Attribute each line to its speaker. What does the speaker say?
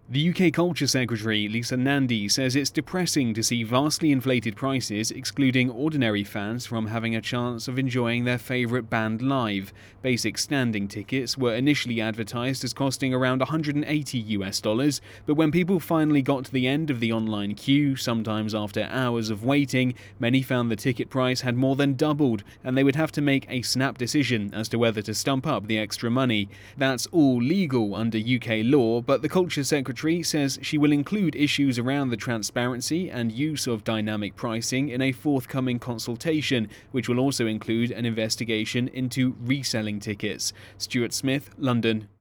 Speaker 1: The UK Culture Secretary, Lisa Nandy, says it's depressing to see vastly inflated prices excluding ordinary fans from having a chance of enjoying their favourite band live. Basic standing tickets were initially advertised as costing around $180, but when people finally got to the end of the online queue, sometimes after hours of waiting, many found the ticket price had more than doubled, and they would have to make a snap decision as to whether to stump up the extra money. That's all legal under UK law, but the Culture Secretary says she will include issues around the transparency and use of dynamic pricing in a forthcoming consultation, which will also include an investigation into reselling tickets. Stuart Smith, London.